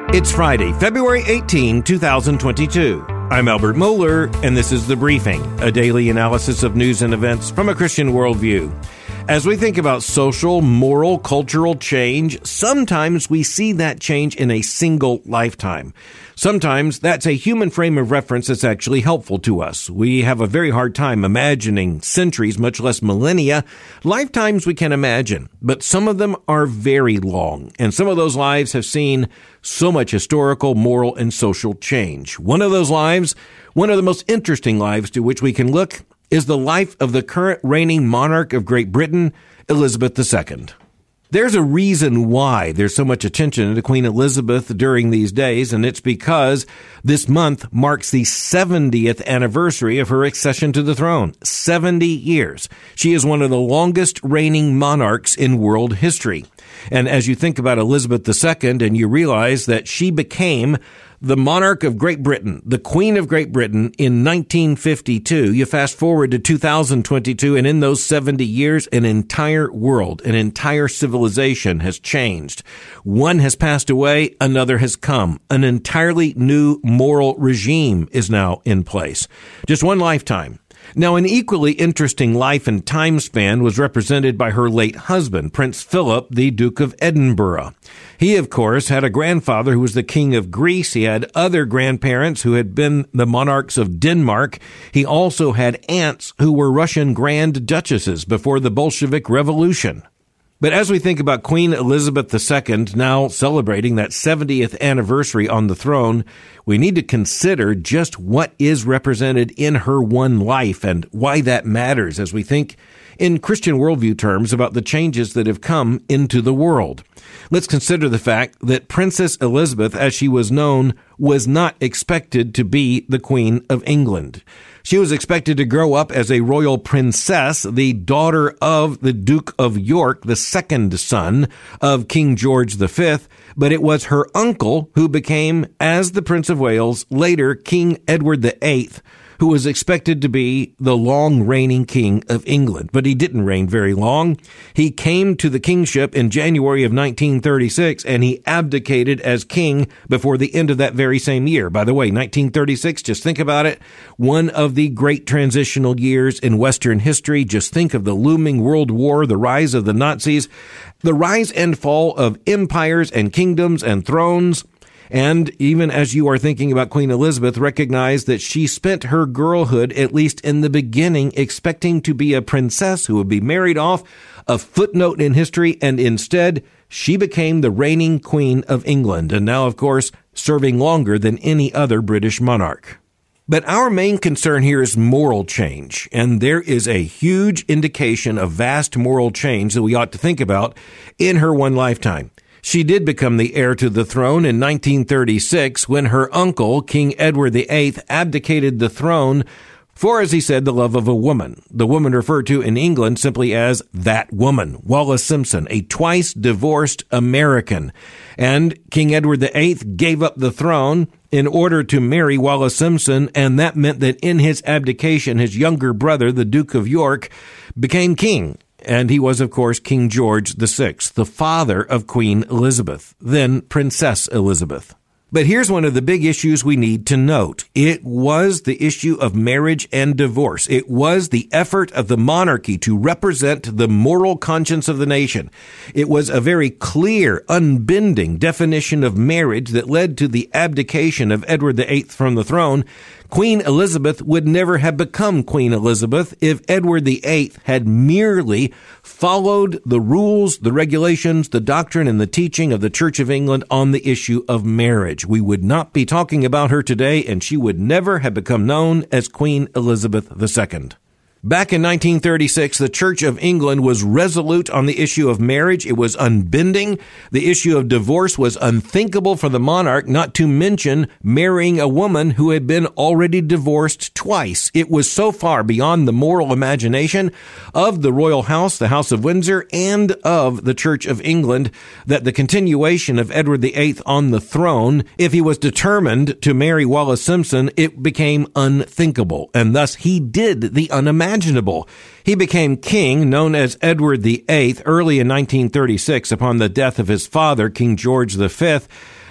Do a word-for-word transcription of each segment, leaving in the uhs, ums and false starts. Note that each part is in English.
It's Friday, February eighteenth, twenty twenty-two. I'm Albert Mohler, and this is The Briefing, a daily analysis of news and events from a Christian worldview. As we think about social, moral, cultural change, sometimes we see that change in a single lifetime. Sometimes that's a human frame of reference that's actually helpful to us. We have a very hard time imagining centuries, much less millennia. Lifetimes we can imagine, but some of them are very long, and some of those lives have seen so much historical, moral, and social change. One of those lives, one of the most interesting lives to which we can look, is the life of the current reigning monarch of Great Britain, Elizabeth the Second. There's a reason why there's so much attention to Queen Elizabeth during these days, and it's because this month marks the seventieth anniversary of her accession to the throne. seventy years. She is one of the longest reigning monarchs in world history. And as you think about Elizabeth the Second and you realize that she became the monarch of Great Britain, the Queen of Great Britain in nineteen fifty-two. You fast forward to two thousand twenty-two, and in those seventy years, an entire world, an entire civilization has changed. One has passed away, another has come. An entirely new moral regime is now in place. Just one lifetime. Now, an equally interesting life and time span was represented by her late husband, Prince Philip, the Duke of Edinburgh. He, of course, had a grandfather who was the King of Greece. He had other grandparents who had been the monarchs of Denmark. He also had aunts who were Russian Grand Duchesses before the Bolshevik Revolution. But as we think about Queen Elizabeth the Second now celebrating that seventieth anniversary on the throne, we need to consider just what is represented in her one life and why that matters as we think in Christian worldview terms about the changes that have come into the world. Let's consider the fact that Princess Elizabeth, as she was known, was not expected to be the Queen of England. She was expected to grow up as a royal princess, the daughter of the Duke of York, the second son of King George the Fifth, but it was her uncle who became, as the Prince of Wales, later King Edward the Eighth, who was expected to be the long-reigning King of England. But he didn't reign very long. He came to the kingship in January of nineteen thirty-six, and he abdicated as king before the end of that very same year. By the way, nineteen thirty-six, just think about it, one of the great transitional years in Western history. Just think of the looming World War, the rise of the Nazis, the rise and fall of empires and kingdoms and thrones. And even as you are thinking about Queen Elizabeth, recognize that she spent her girlhood, at least in the beginning, expecting to be a princess who would be married off, a footnote in history, and instead she became the reigning Queen of England, and now, of course, serving longer than any other British monarch. But our main concern here is moral change, and there is a huge indication of vast moral change that we ought to think about in her one lifetime. She did become the heir to the throne in nineteen thirty-six when her uncle, King Edward the Eighth, abdicated the throne for, as he said, the love of a woman. The woman referred to in England simply as that woman, Wallis Simpson, a twice divorced American. And King Edward the Eighth gave up the throne in order to marry Wallis Simpson, and that meant that in his abdication, his younger brother, the Duke of York, became king. And he was, of course, King George the Sixth, the father of Queen Elizabeth, then Princess Elizabeth. But here's one of the big issues we need to note. It was the issue of marriage and divorce. It was the effort of the monarchy to represent the moral conscience of the nation. It was a very clear, unbending definition of marriage that led to the abdication of Edward the Eighth from the throne. Queen Elizabeth would never have become Queen Elizabeth if Edward the Eighth had merely followed the rules, the regulations, the doctrine, and the teaching of the Church of England on the issue of marriage. We would not be talking about her today, and she would never have become known as Queen Elizabeth the Second. Back in nineteen thirty-six, the Church of England was resolute on the issue of marriage. It was unbending. The issue of divorce was unthinkable for the monarch, not to mention marrying a woman who had been already divorced twice. It was so far beyond the moral imagination of the royal house, the House of Windsor, and of the Church of England that the continuation of Edward the Eighth on the throne, if he was determined to marry Wallis Simpson, it became unthinkable. And thus he did the unimaginable. Imaginable. He became king, known as Edward the Eighth, early in nineteen thirty-six upon the death of his father, King George the Fifth.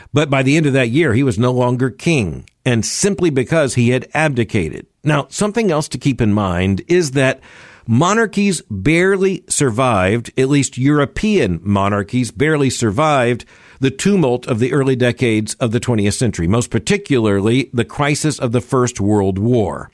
But by the end of that year, he was no longer king, and simply because he had abdicated. Now, something else to keep in mind is that monarchies barely survived, at least European monarchies barely survived, the tumult of the early decades of the twentieth century, most particularly the crisis of the First World War.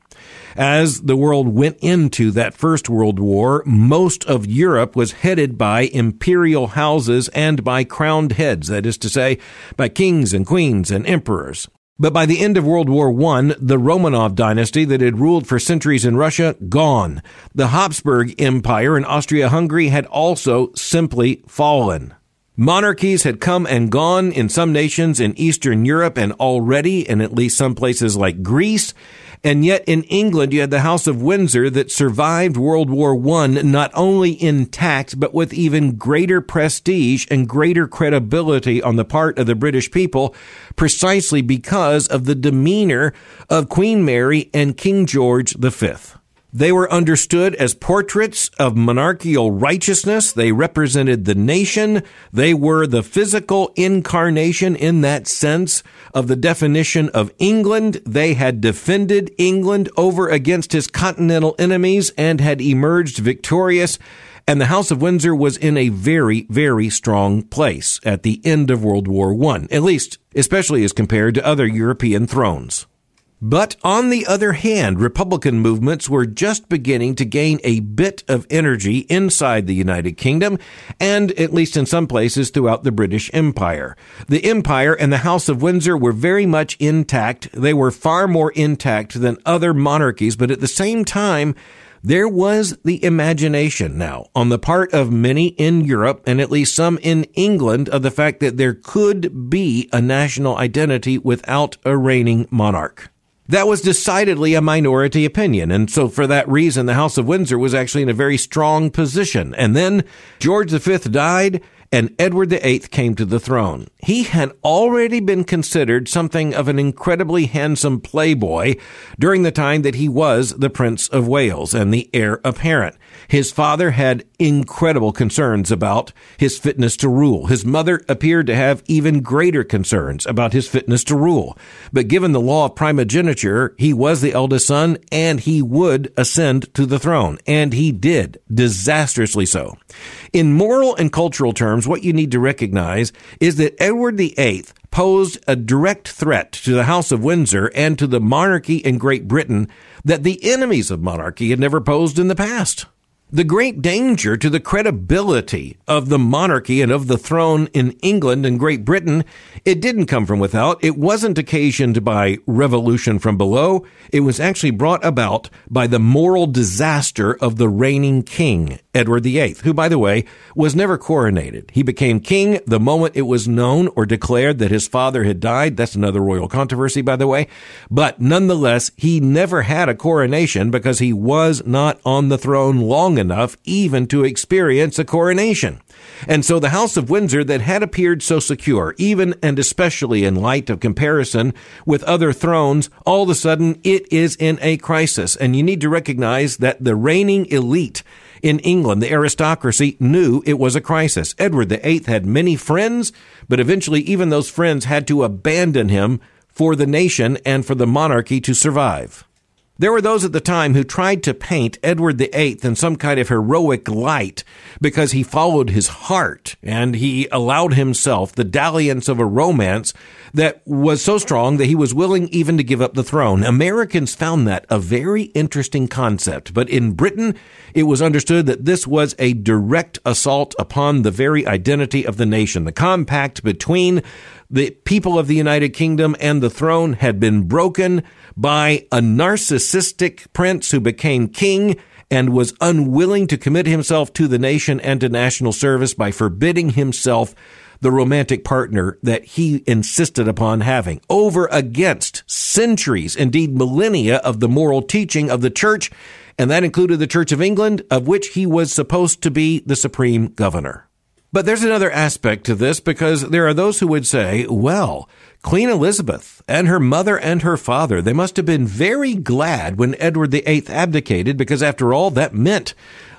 As the world went into that First World War, most of Europe was headed by imperial houses and by crowned heads, that is to say, by kings and queens and emperors. But by the end of World War One, the Romanov dynasty that had ruled for centuries in Russia, gone. The Habsburg Empire in Austria-Hungary had also simply fallen. Monarchies had come and gone in some nations in Eastern Europe and already in at least some places like Greece. And yet in England, you had the House of Windsor that survived World War One not only intact, but with even greater prestige and greater credibility on the part of the British people, precisely because of the demeanor of Queen Mary and King George the Fifth. They were understood as portraits of monarchical righteousness. They represented the nation. They were the physical incarnation in that sense of the definition of England. They had defended England over against his continental enemies and had emerged victorious. And the House of Windsor was in a very, very strong place at the end of World War One, at least, especially as compared to other European thrones. But on the other hand, Republican movements were just beginning to gain a bit of energy inside the United Kingdom and, at least in some places, throughout the British Empire. The Empire and the House of Windsor were very much intact. They were far more intact than other monarchies, but at the same time, there was the imagination now on the part of many in Europe and at least some in England of the fact that there could be a national identity without a reigning monarch. That was decidedly a minority opinion, and so for that reason, the House of Windsor was actually in a very strong position. And then George the Fifth died, and Edward the Eighth came to the throne. He had already been considered something of an incredibly handsome playboy during the time that he was the Prince of Wales and the heir apparent. His father had incredible concerns about his fitness to rule. His mother appeared to have even greater concerns about his fitness to rule. But given the law of primogeniture, he was the eldest son and he would ascend to the throne. And he did, disastrously so. In moral and cultural terms, what you need to recognize is that Edward the Eighth posed a direct threat to the House of Windsor and to the monarchy in Great Britain that the enemies of monarchy had never posed in the past. The great danger to the credibility of the monarchy and of the throne in England and Great Britain, it didn't come from without. It wasn't occasioned by revolution from below. It was actually brought about by the moral disaster of the reigning king, Edward the Eighth, who, by the way, was never coronated. He became king the moment it was known or declared that his father had died. That's another royal controversy, by the way. But nonetheless, he never had a coronation because he was not on the throne long enough even to experience a coronation. And so the House of Windsor that had appeared so secure, even and especially in light of comparison with other thrones, all of a sudden it is in a crisis. And you need to recognize that the reigning elite in England, the aristocracy, knew it was a crisis. Edward the Eighth had many friends, but eventually even those friends had to abandon him for the nation and for the monarchy to survive. There were those at the time who tried to paint Edward the Eighth in some kind of heroic light because he followed his heart and he allowed himself the dalliance of a romance that was so strong that he was willing even to give up the throne. Americans found that a very interesting concept, but in Britain, it was understood that this was a direct assault upon the very identity of the nation. The compact between the people of the United Kingdom and the throne had been broken by a narcissistic prince who became king and was unwilling to commit himself to the nation and to national service by forbidding himself the romantic partner that he insisted upon having over against centuries, indeed millennia, of the moral teaching of the church, and that included the Church of England, of which he was supposed to be the supreme governor. But there's another aspect to this, because there are those who would say, well, Queen Elizabeth and her mother and her father, they must have been very glad when Edward the Eighth abdicated, because after all, that meant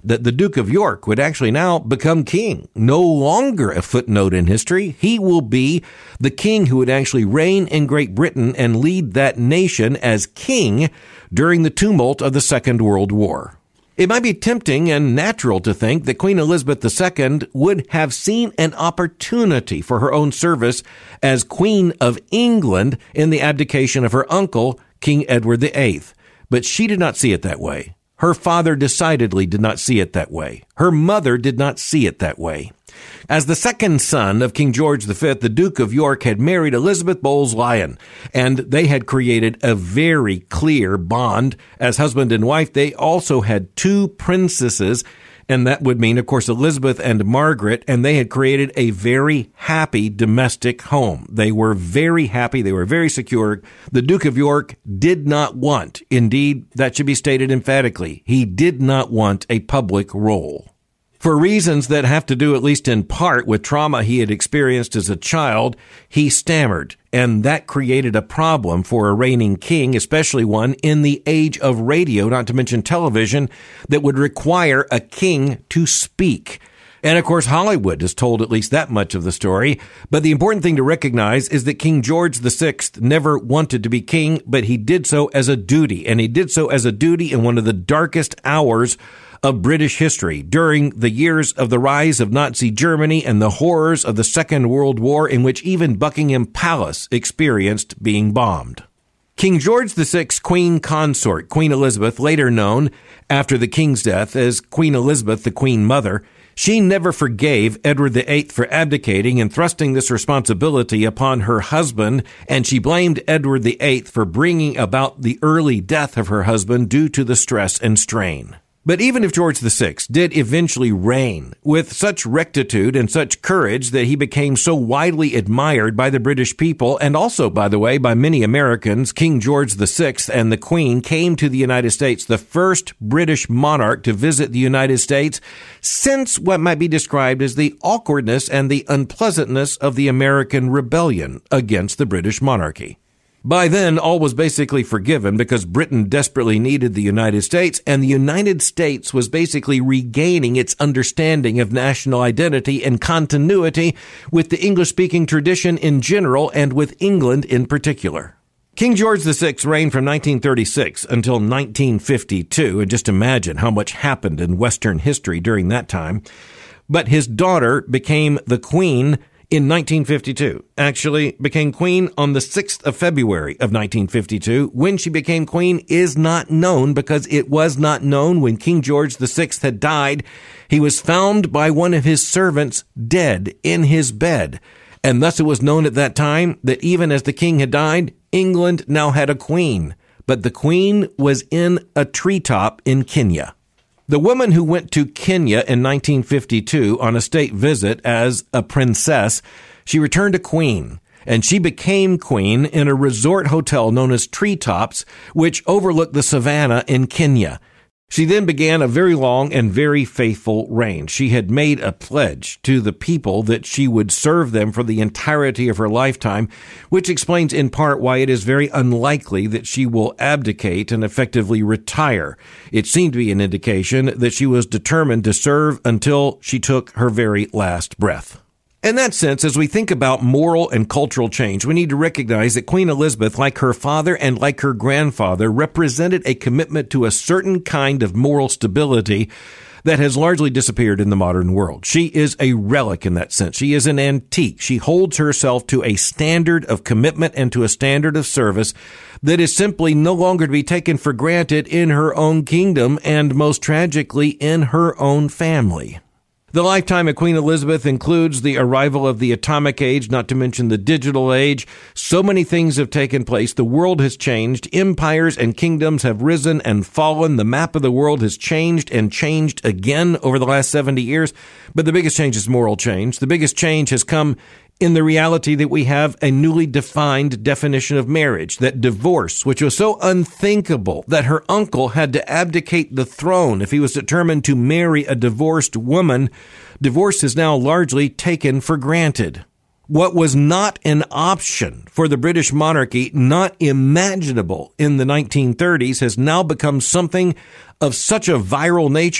that the Duke of York would actually now become king. No longer a footnote in history. He will be the king who would actually reign in Great Britain and lead that nation as king during the tumult of the Second World War. It might be tempting and natural to think that Queen Elizabeth the Second would have seen an opportunity for her own service as Queen of England in the abdication of her uncle, King Edward the Eighth. But she did not see it that way. Her father decidedly did not see it that way. Her mother did not see it that way. As the second son of King George the Fifth, the Duke of York had married Elizabeth Bowles-Lyon, and they had created a very clear bond. As husband and wife, they also had two princesses, and that would mean, of course, Elizabeth and Margaret, and they had created a very happy domestic home. They were very happy. They were very secure. The Duke of York did not want, indeed, that should be stated emphatically, he did not want a public role. For reasons that have to do, at least in part, with trauma he had experienced as a child, he stammered, and that created a problem for a reigning king, especially one in the age of radio, not to mention television, that would require a king to speak. And of course, Hollywood has told at least that much of the story. But the important thing to recognize is that King George the Sixth never wanted to be king, but he did so as a duty, and he did so as a duty in one of the darkest hours of British history, during the years of the rise of Nazi Germany and the horrors of the Second World War, in which even Buckingham Palace experienced being bombed. King George the Sixth's queen consort, Queen Elizabeth, later known after the king's death as Queen Elizabeth, the Queen Mother, she never forgave Edward the Eighth for abdicating and thrusting this responsibility upon her husband, and she blamed Edward the Eighth for bringing about the early death of her husband due to the stress and strain. But even if George the Sixth did eventually reign with such rectitude and such courage that he became so widely admired by the British people, and also, by the way, by many Americans, King George the Sixth and the Queen came to the United States, the first British monarch to visit the United States since what might be described as the awkwardness and the unpleasantness of the American rebellion against the British monarchy. By then, all was basically forgiven because Britain desperately needed the United States, and the United States was basically regaining its understanding of national identity and continuity with the English-speaking tradition in general and with England in particular. King George the Sixth reigned from nineteen thirty-six until nineteen fifty-two, and just imagine how much happened in Western history during that time. But his daughter became the Queen in nineteen fifty-two, actually became queen on the sixth of February of nineteen fifty-two. When she became queen is not known because it was not known when King George the Sixth had died. He was found by one of his servants dead in his bed. And thus it was known at that time that even as the king had died, England now had a queen. But the queen was in a treetop in Kenya. The woman who went to Kenya in nineteen fifty-two on a state visit as a princess, she returned a queen, and she became queen in a resort hotel known as Treetops, which overlooked the savannah in Kenya. She then began a very long and very faithful reign. She had made a pledge to the people that she would serve them for the entirety of her lifetime, which explains in part why it is very unlikely that she will abdicate and effectively retire. It seemed to be an indication that she was determined to serve until she took her very last breath. In that sense, as we think about moral and cultural change, we need to recognize that Queen Elizabeth, like her father and like her grandfather, represented a commitment to a certain kind of moral stability that has largely disappeared in the modern world. She is a relic in that sense. She is an antique. She holds herself to a standard of commitment and to a standard of service that is simply no longer to be taken for granted in her own kingdom and, most tragically, in her own family. The lifetime of Queen Elizabeth includes the arrival of the atomic age, not to mention the digital age. So many things have taken place. The world has changed. Empires and kingdoms have risen and fallen. The map of the world has changed and changed again over the last seventy years. But the biggest change is moral change. The biggest change has come in the reality that we have a newly defined definition of marriage, that divorce, which was so unthinkable that her uncle had to abdicate the throne if he was determined to marry a divorced woman, divorce is now largely taken for granted. What was not an option for the British monarchy, not imaginable in the nineteen thirties, has now become something of such a viral nature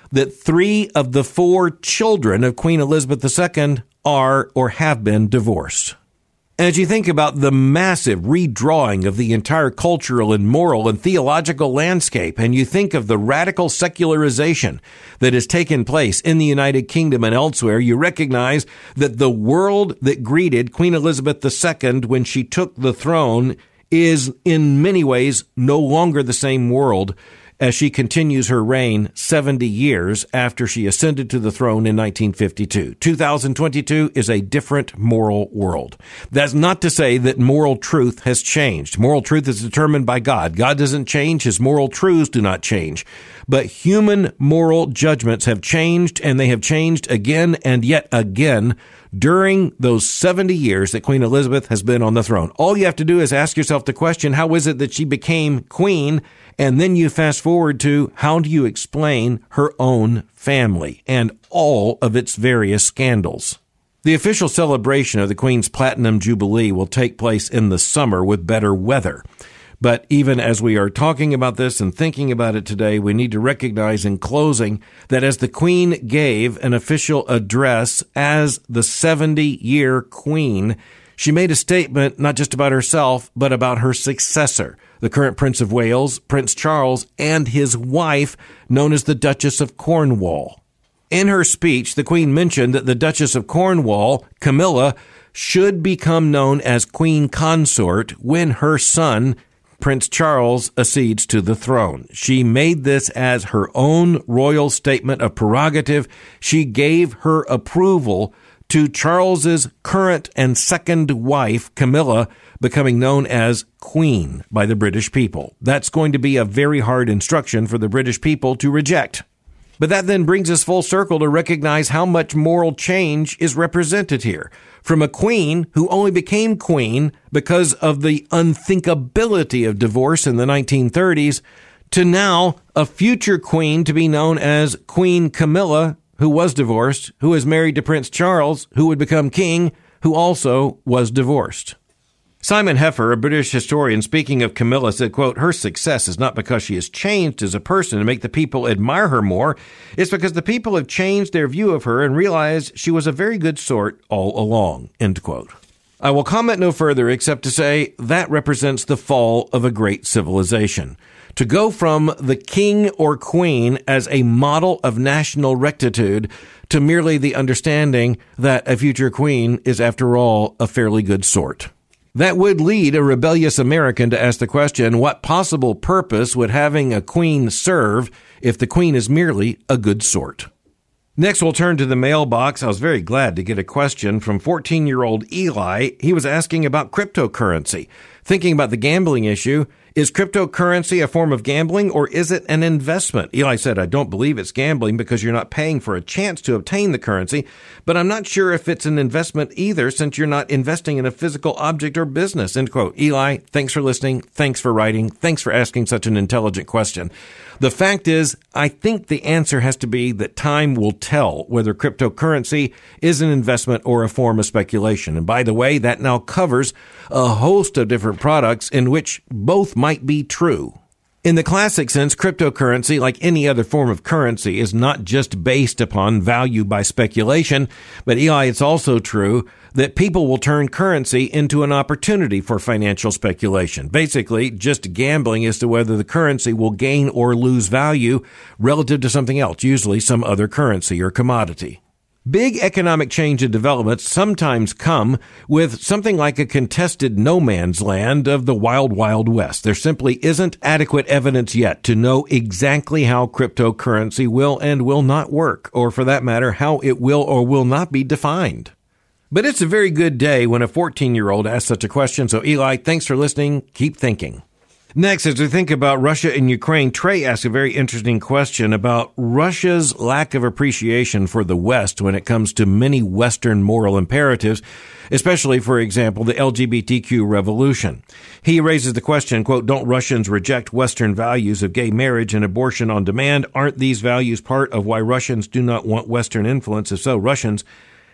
that three of the four children of Queen Elizabeth the Second are or have been divorced. As you think about the massive redrawing of the entire cultural and moral and theological landscape, and you think of the radical secularization that has taken place in the United Kingdom and elsewhere, you recognize that the world that greeted Queen Elizabeth the Second when she took the throne is in many ways no longer the same world as she continues her reign seventy years after she ascended to the throne in nineteen fifty-two. two thousand twenty-two is a different moral world. That's not to say that moral truth has changed. Moral truth is determined by God. God doesn't change. His moral truths do not change. But human moral judgments have changed, and they have changed again and yet again during those seventy years that Queen Elizabeth has been on the throne. All you have to do is ask yourself the question, how is it that she became queen? And then you fast forward to, how do you explain her own family and all of its various scandals? The official celebration of the Queen's Platinum Jubilee will take place in the summer with better weather. But even as we are talking about this and thinking about it today, we need to recognize in closing that as the Queen gave an official address as the seventy-year Queen, she made a statement not just about herself, but about her successor, the current Prince of Wales, Prince Charles, and his wife, known as the Duchess of Cornwall. In her speech, the Queen mentioned that the Duchess of Cornwall, Camilla, should become known as Queen Consort when her son, Prince Charles, accedes to the throne. She made this as her own royal statement of prerogative. She gave her approval to Charles's current and second wife, Camilla, becoming known as Queen by the British people. That's going to be a very hard instruction for the British people to reject. But that then brings us full circle to recognize how much moral change is represented here. From a queen who only became queen because of the unthinkability of divorce in the nineteen thirties, to now a future queen to be known as Queen Camilla, who was divorced, who is married to Prince Charles, who would become king, who also was divorced. Simon Heffer, a British historian, speaking of Camilla, said, quote, "Her success is not because she has changed as a person to make the people admire her more. It's because the people have changed their view of her and realized she was a very good sort all along," end quote. I will comment no further except to say that represents the fall of a great civilization. To go from the king or queen as a model of national rectitude to merely the understanding that a future queen is, after all, a fairly good sort. That would lead a rebellious American to ask the question, what possible purpose would having a queen serve if the queen is merely a good sort? Next, we'll turn to the mailbox. I was very glad to get a question from fourteen-year-old Eli. He was asking about cryptocurrency. Thinking about the gambling issue, is cryptocurrency a form of gambling or is it an investment? Eli said, I don't believe it's gambling because you're not paying for a chance to obtain the currency, but I'm not sure if it's an investment either since you're not investing in a physical object or business, end quote. Eli, thanks for listening. Thanks for writing. Thanks for asking such an intelligent question. The fact is, I think the answer has to be that time will tell whether cryptocurrency is an investment or a form of speculation. And by the way, that now covers a host of different products in which both might be true. In the classic sense, cryptocurrency, like any other form of currency, is not just based upon value by speculation, but Eli, it's also true that people will turn currency into an opportunity for financial speculation. Basically, just gambling as to whether the currency will gain or lose value relative to something else, usually some other currency or commodity. Big economic change and developments sometimes come with something like a contested no man's land of the wild, wild west. There simply isn't adequate evidence yet to know exactly how cryptocurrency will and will not work, or for that matter, how it will or will not be defined. But it's a very good day when a fourteen-year-old asks such a question. So Eli, thanks for listening. Keep thinking. Next, as we think about Russia and Ukraine, Trey asked a very interesting question about Russia's lack of appreciation for the West when it comes to many Western moral imperatives, especially, for example, the L G B T Q revolution. He raises the question, quote, don't Russians reject Western values of gay marriage and abortion on demand? Aren't these values part of why Russians do not want Western influence? If so, Russians,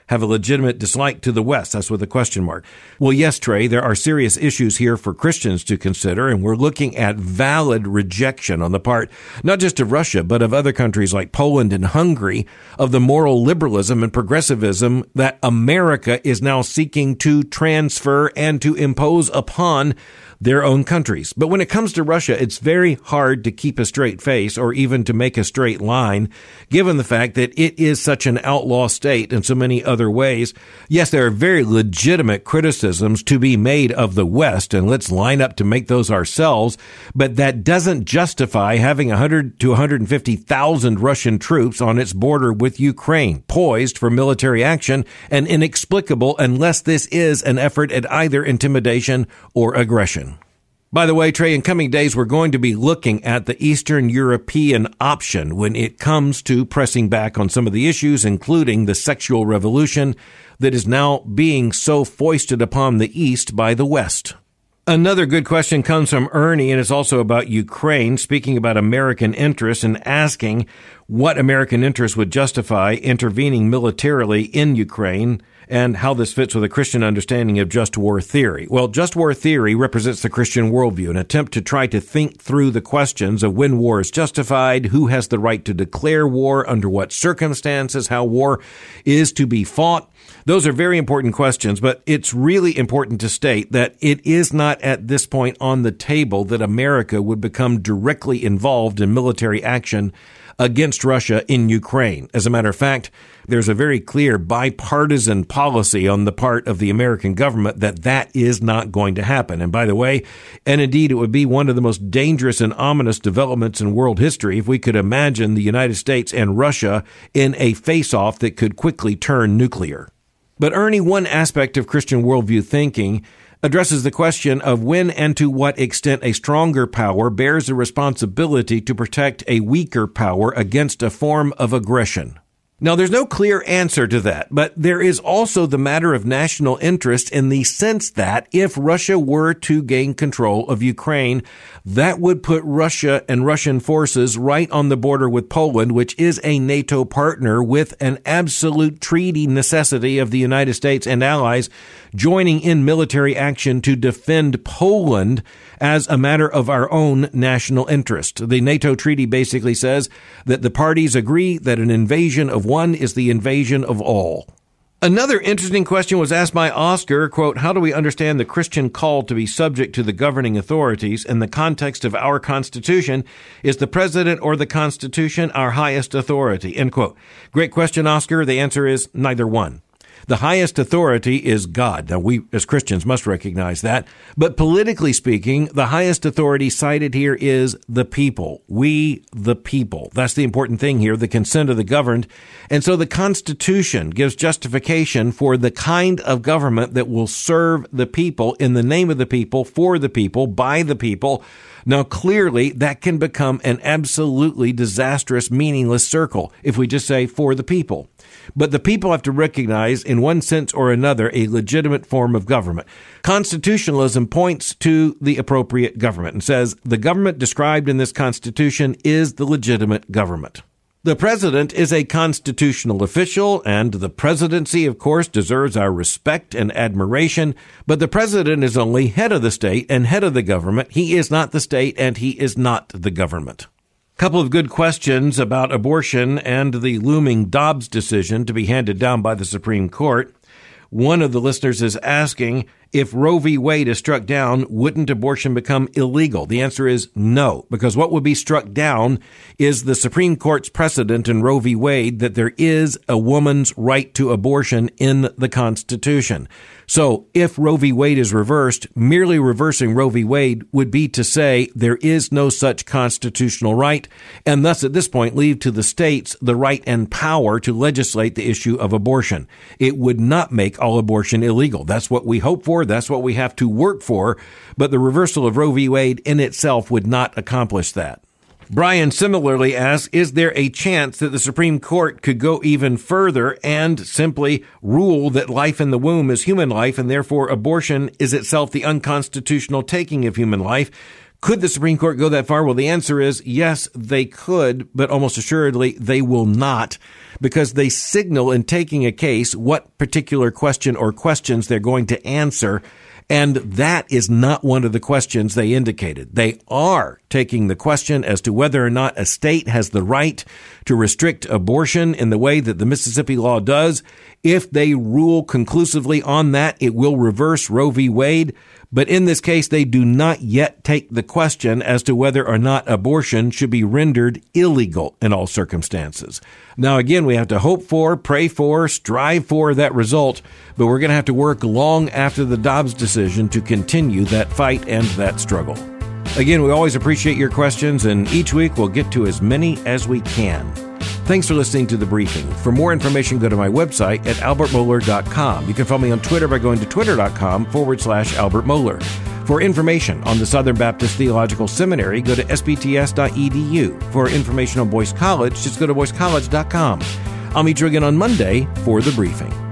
have a legitimate dislike to the West? That's with a question mark. Well, yes, Trey, there are serious issues here for Christians to consider, and we're looking at valid rejection on the part not just of Russia, but of other countries like Poland and Hungary of the moral liberalism and progressivism that America is now seeking to transfer and to impose upon their own countries. But when it comes to Russia, it's very hard to keep a straight face or even to make a straight line, given the fact that it is such an outlaw state in so many other ways. Yes, there are very legitimate criticisms to be made of the West, and let's line up to make those ourselves, but that doesn't justify having one hundred to one hundred fifty thousand Russian troops on its border with Ukraine, poised for military action and inexplicable unless this is an effort at either intimidation or aggression. By the way, Trey, in coming days, we're going to be looking at the Eastern European option when it comes to pressing back on some of the issues, including the sexual revolution that is now being so foisted upon the East by the West. Another good question comes from Ernie, and it's also about Ukraine, speaking about American interests and asking what American interests would justify intervening militarily in Ukraine and how this fits with a Christian understanding of just war theory. Well, just war theory represents the Christian worldview, an attempt to try to think through the questions of when war is justified, who has the right to declare war, under what circumstances, how war is to be fought. Those are very important questions, but it's really important to state that it is not at this point on the table that America would become directly involved in military action against Russia in Ukraine. As a matter of fact, there's a very clear bipartisan policy on the part of the American government that that is not going to happen. And by the way, and indeed it would be one of the most dangerous and ominous developments in world history if we could imagine the United States and Russia in a face-off that could quickly turn nuclear. But Ernie, one aspect of Christian worldview thinking addresses the question of when and to what extent a stronger power bears a responsibility to protect a weaker power against a form of aggression. Now, there's no clear answer to that, but there is also the matter of national interest in the sense that if Russia were to gain control of Ukraine, that would put Russia and Russian forces right on the border with Poland, which is a NATO partner with an absolute treaty necessity of the United States and allies joining in military action to defend Poland as a matter of our own national interest. The NATO treaty basically says that the parties agree that an invasion of one is the invasion of all. Another interesting question was asked by Oscar, quote, how do we understand the Christian call to be subject to the governing authorities in the context of our Constitution? Is the president or the Constitution our highest authority? End quote. Great question, Oscar. The answer is neither one. The highest authority is God. Now, we as Christians must recognize that. But politically speaking, the highest authority cited here is the people. We, the people. That's the important thing here, the consent of the governed. And so the Constitution gives justification for the kind of government that will serve the people in the name of the people, for the people, by the people. Now, clearly, that can become an absolutely disastrous, meaningless circle if we just say for the people. But the people have to recognize, in one sense or another, a legitimate form of government. Constitutionalism points to the appropriate government and says the government described in this Constitution is the legitimate government. The president is a constitutional official, and the presidency, of course, deserves our respect and admiration, but the president is only head of the state and head of the government. He is not the state, and he is not the government. Couple of good questions about abortion and the looming Dobbs decision to be handed down by the Supreme Court. One of the listeners is asking, if Roe v. Wade is struck down, wouldn't abortion become illegal? The answer is no, because what would be struck down is the Supreme Court's precedent in Roe v. Wade that there is a woman's right to abortion in the Constitution. So if Roe v. Wade is reversed, merely reversing Roe v. Wade would be to say there is no such constitutional right, and thus at this point leave to the states the right and power to legislate the issue of abortion. It would not make all abortion illegal. That's what we hope for. That's what we have to work for. But the reversal of Roe v. Wade in itself would not accomplish that. Brian similarly asks, is there a chance that the Supreme Court could go even further and simply rule that life in the womb is human life and therefore abortion is itself the unconstitutional taking of human life? Could the Supreme Court go that far? Well, the answer is yes, they could, but almost assuredly they will not, because they signal in taking a case what particular question or questions they're going to answer. And that is not one of the questions they indicated. They are taking the question as to whether or not a state has the right to restrict abortion in the way that the Mississippi law does. If they rule conclusively on that, it will reverse Roe v. Wade. But in this case, they do not yet take the question as to whether or not abortion should be rendered illegal in all circumstances. Now, again, we have to hope for, pray for, strive for that result, but we're going to have to work long after the Dobbs decision to continue that fight and that struggle. Again, we always appreciate your questions, and each week we'll get to as many as we can. Thanks for listening to The Briefing. For more information, go to my website at albert mohler dot com. You can follow me on Twitter by going to twitter.com forward slash Albert Mohler. For information on the Southern Baptist Theological Seminary, go to s b t s dot e d u. For information on Boyce College, just go to boyce college dot com. I'll meet you again on Monday for The Briefing.